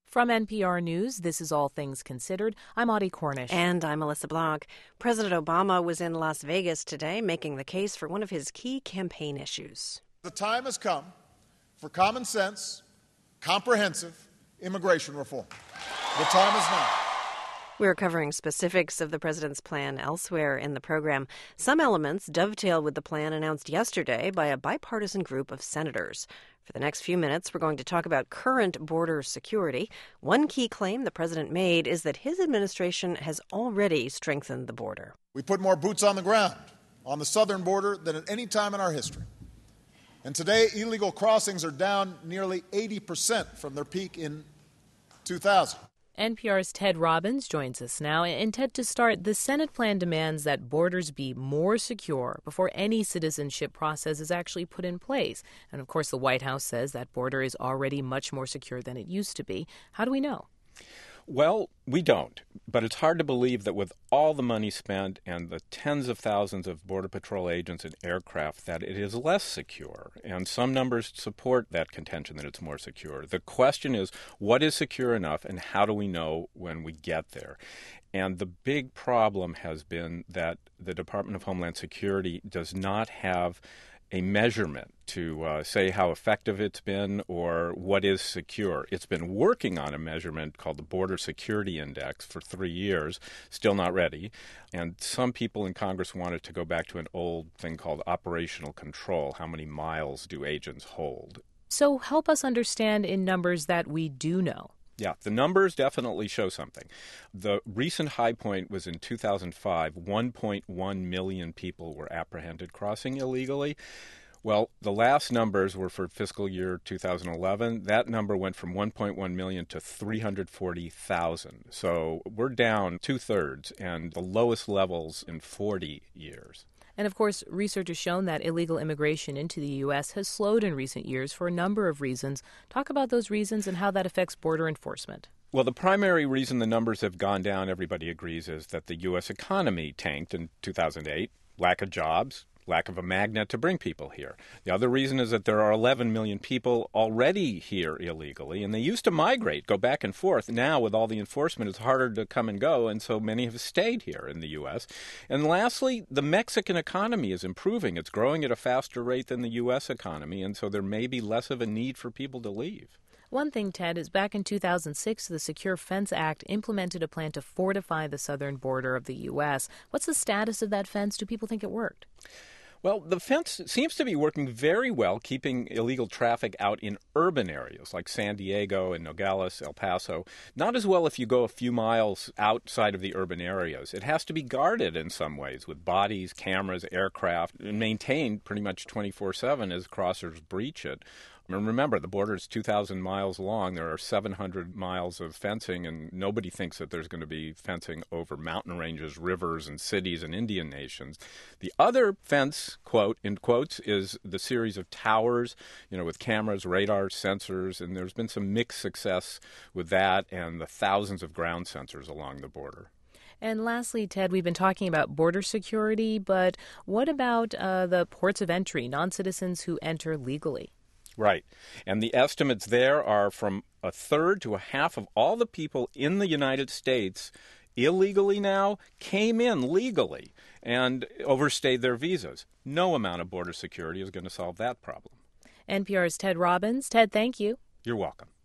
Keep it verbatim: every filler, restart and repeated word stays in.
From N P R News, this is All Things Considered. I'm Audie Cornish. And I'm Melissa Blanc. President Obama was in Las Vegas today making the case for one of his key campaign issues. The time has come for common sense, comprehensive immigration reform. The time is now. We're covering specifics of the president's plan elsewhere in the program. Some elements dovetail with the plan announced yesterday by a bipartisan group of senators. For the next few minutes, we're going to talk about current border security. One key claim the president made is that his administration has already strengthened the border. We put more boots on the ground on the southern border than at any time in our history. And today, illegal crossings are down nearly eighty percent from their peak in two thousand. N P R's Ted Robbins joins us now. And Ted, to start, the Senate plan demands that borders be more secure before any citizenship process is actually put in place. And of course, the White House says that border is already much more secure than it used to be. How do we know? Well, we don't. But it's hard to believe that with all the money spent and the tens of thousands of Border Patrol agents and aircraft, that it is less secure. And some numbers support that contention that it's more secure. The question is, what is secure enough, and how do we know when we get there? And the big problem has been that the Department of Homeland Security does not have a measurement to uh, say how effective it's been or what is secure. It's been working on a measurement called the Border Security Index for three years, still not ready. And some people in Congress wanted to go back to an old thing called operational control. How many miles do agents hold? So help us understand in numbers that we do know. Yeah, the numbers definitely show something. The recent high point was in two thousand five. one point one million people were apprehended crossing illegally. Well, the last numbers were for fiscal year two thousand eleven. That number went from one point one million to three hundred forty thousand. So we're down two-thirds and the lowest levels in forty years. And of course, research has shown that illegal immigration into the U S has slowed in recent years for a number of reasons. Talk about those reasons and how that affects border enforcement. Well, the primary reason the numbers have gone down, everybody agrees, is that the U S economy tanked in two thousand eight. Lack of jobs, lack of a magnet to bring people here. The other reason is that there are eleven million people already here illegally, and they used to migrate, go back and forth. Now, with all the enforcement, it's harder to come and go, and so many have stayed here in the U S. And lastly, the Mexican economy is improving. It's growing at a faster rate than the U S economy, and so there may be less of a need for people to leave. One thing, Ted, is back in two thousand six, the Secure Fence Act implemented a plan to fortify the southern border of the U S. What's the status of that fence? Do people think it worked? Well, the fence seems to be working very well, keeping illegal traffic out in urban areas like San Diego and Nogales, El Paso. Not as well if you go a few miles outside of the urban areas. It has to be guarded in some ways with bodies, cameras, aircraft, and maintained pretty much twenty-four seven as crossers breach it. I mean, remember, the border is two thousand miles long. There are seven hundred miles of fencing, and nobody thinks that there's going to be fencing over mountain ranges, rivers, and cities and Indian nations. The other fence, quote, in quotes, is the series of towers, you know, with cameras, radar, sensors, and there's been some mixed success with that and the thousands of ground sensors along the border. And lastly, Ted, we've been talking about border security, but what about uh, the ports of entry, non-citizens who enter legally? Right. And the estimates there are from a third to a half of all the people in the United States illegally now came in legally and overstayed their visas. No amount of border security is going to solve that problem. N P R's Ted Robbins. Ted, thank you. You're welcome.